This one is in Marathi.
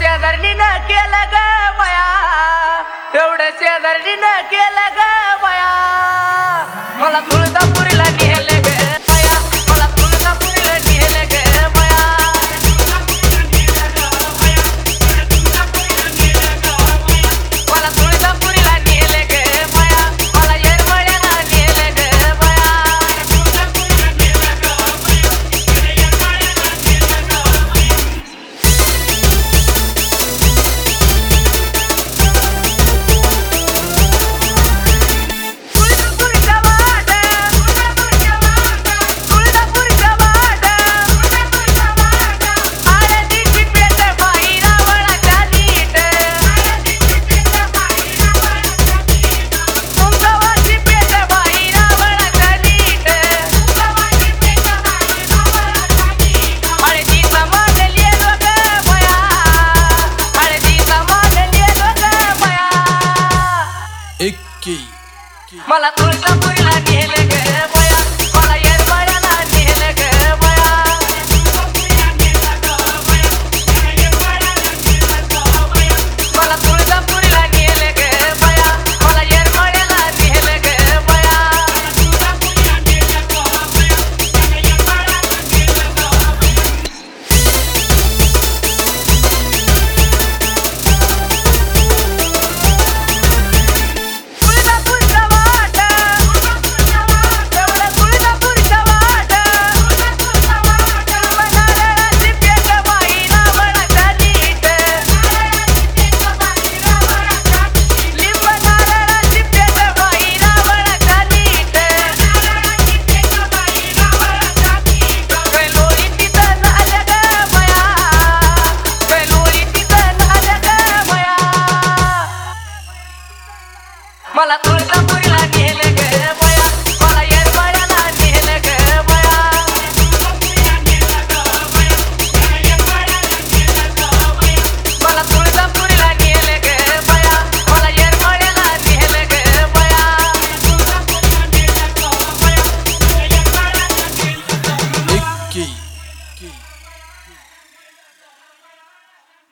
शेजारणीनं केलं ग बया, एवढं शेजारणीनं केलं ग बया. मला तुळजापुरीला नेलं ग बया, मला तुळजापुरीला नेलं ग बया. मला तुळजापुरीला नेलं ग बया, मला येरवड्याला नेलं ग बया. मला तुळजापुरीला नेलं ग बया, मला येरवड्याला नेलं ग बया. मला तुळजापुरीला नेलं ग बया, मला येरवड्याला नेलं ग बया. मला तुळजापुरीला